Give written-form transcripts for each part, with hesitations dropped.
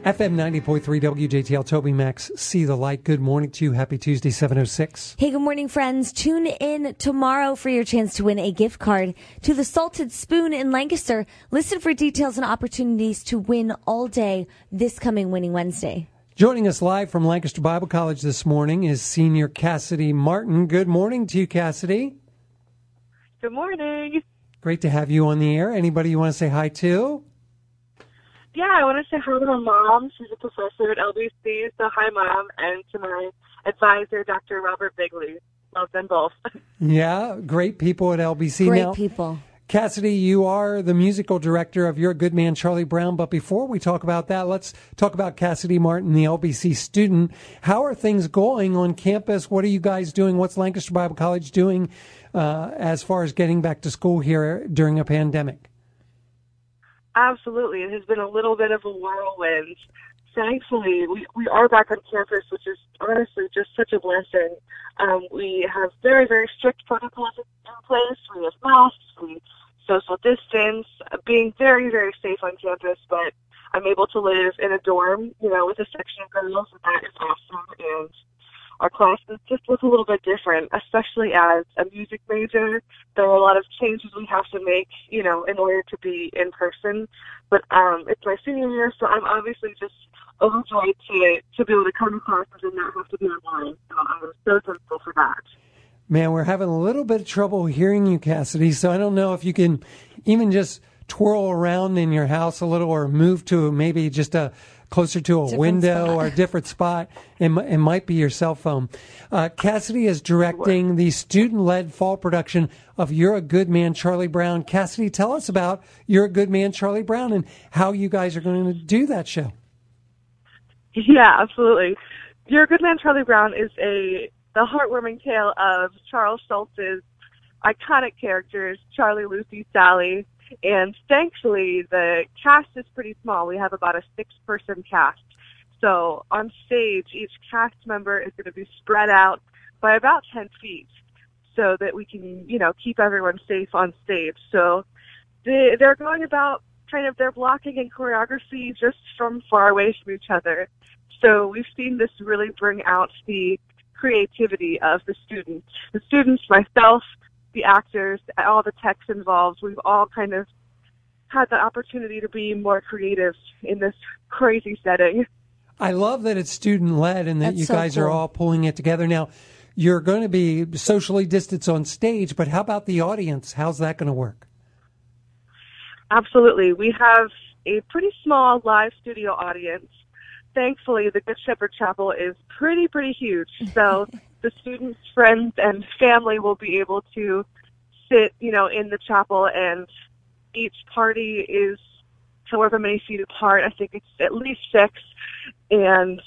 FM 90.3 WJTL, Toby Max, See the Light. Good morning to you. Happy Tuesday, 7:06. Hey, good morning, friends. Tune in tomorrow for your chance to win a gift card to the Salted Spoon in Lancaster. Listen for details and opportunities to win all day this coming Winning Wednesday. Joining us live from Lancaster Bible College this morning is Senior Cassidy Martin. Good morning to you, Cassidy. Good morning. Great to have you on the air. Anybody you want to say hi to? Yeah, I want to say hi to my mom. She's a professor at LBC, so hi, Mom, and to my advisor, Dr. Robert Bigley. Love them both. Yeah, great people at LBC. Great now, people. Cassidy, you are the musical director of You're a Good Man, Charlie Brown. But before we talk about that, let's talk about Cassidy Martin, the LBC student. How are things going on campus? What are you guys doing? What's Lancaster Bible College doing as far as getting back to school here during a pandemic? Absolutely. It has been a little bit of a whirlwind. Thankfully, we are back on campus, which is honestly just such a blessing. We have very, very strict protocols in place. We have masks, we social distance, being very, very safe on campus, but I'm able to live in a dorm, with a section of girls, and that is awesome. And our classes just look a little bit different, especially as a music major. There are a lot of changes we have to make, in order to be in person. But it's my senior year, so I'm obviously just overjoyed to be able to come to classes and not have to be online. So I'm so thankful for that. Man, we're having a little bit of trouble hearing you, Cassidy, so I don't know if you can even just twirl around in your house a little or move to maybe just closer to a window or a different spot. It might be your cell phone. Cassidy is directing the student-led fall production of You're a Good Man, Charlie Brown. Cassidy, tell us about You're a Good Man, Charlie Brown and how you guys are going to do that show. Yeah, absolutely. You're a Good Man, Charlie Brown is the heartwarming tale of Charles Schultz's iconic characters, Charlie, Lucy, Sally. And thankfully, the cast is pretty small. We have about a 6-person cast. So on stage, each cast member is going to be spread out by about 10 feet so that we can, keep everyone safe on stage. So they're going about kind of their blocking and choreography just from far away from each other. So we've seen this really bring out the creativity of the students. The students, myself, the actors, all the techs involved, we've all kind of had the opportunity to be more creative in this crazy setting. I love that it's student-led and that That's you so guys cool. are all pulling it together. Now, you're going to be socially distanced on stage, but how about the audience? How's that going to work? Absolutely. We have a pretty small live studio audience. Thankfully, the Good Shepherd Chapel is pretty huge, so the students, friends, and family will be able to sit, in the chapel, and each party is however many feet apart. I think it's at least 6. And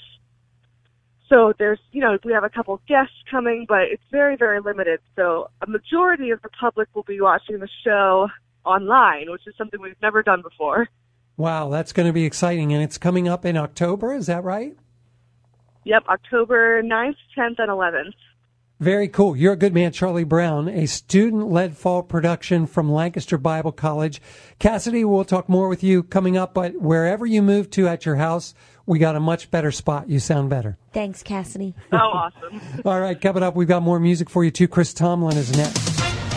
so there's, we have a couple of guests coming, but it's very, very limited. So a majority of the public will be watching the show online, which is something we've never done before. Wow, that's going to be exciting. And it's coming up in October, is that right? Yep, October 9th, 10th, and 11th. Very cool. You're a Good Man, Charlie Brown, a student-led fall production from Lancaster Bible College. Cassidy, we'll talk more with you coming up, but wherever you move to at your house, we got a much better spot. You sound better. Thanks, Cassidy. Oh, awesome. All right, coming up, we've got more music for you, too. Chris Tomlin is next.